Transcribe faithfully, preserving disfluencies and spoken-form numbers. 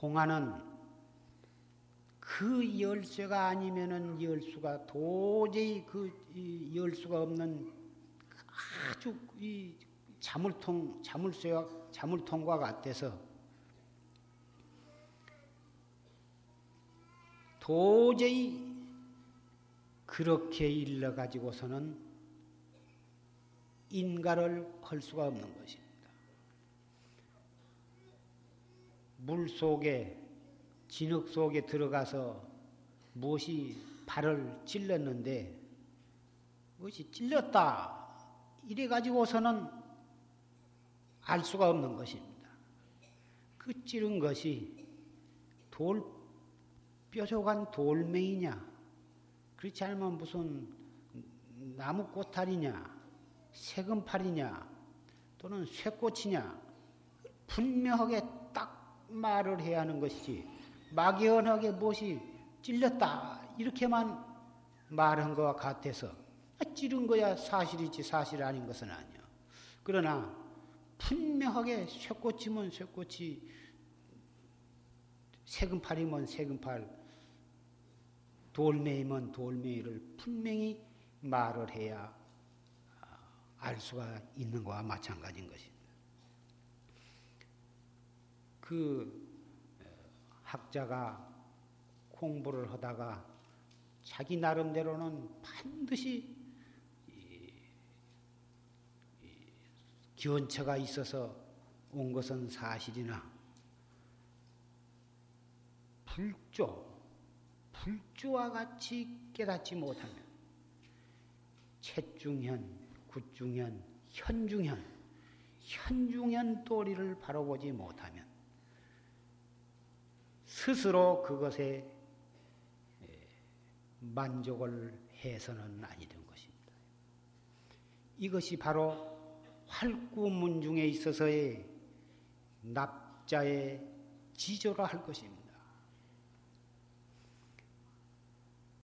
공안은 그 열쇠가 아니면은 열 수가 도저히 그 열 수가 없는 아주 이 자물통 자물쇠와 자물통과 같아서 도저히 그렇게 일러 가지고서는 인가를 할 수가 없는 것입니다. 물 속에 진흙 속에 들어가서 무엇이 발을 찔렀는데 무엇이 찔렸다 이래 가지고서는 알 수가 없는 것입니다. 그 찌른 것이 돌 뾰족한 돌멩이냐 그렇지 않으면 무슨 나무 꼬타리냐 새금팔이냐 또는 쇠꽃이냐 분명하게 딱 말을 해야 하는 것이지 막연하게 무엇이 찔렸다 이렇게만 말한 것과 같아서 찌른 거야 사실이지 사실 아닌 것은 아니야. 그러나 분명하게 쇠꽃이면 쇠꽃이 새금팔이면 새금팔 돌멩이면 돌멩이를 분명히 말을 해야 알 수가 있는 것과 마찬가지인 것입니다. 그 학자가 공부를 하다가 자기 나름대로는 반드시 기원처가 있어서 온 것은 사실이나 불조, 불조와 같이 깨닫지 못하면 채중현, 굿중현, 현중현, 현중현 도리를 바로 보지 못하면 스스로 그것에 만족을 해서는 아니 된 것입니다. 이것이 바로 활구문 중에 있어서의 납자의 지조라 할 것입니다.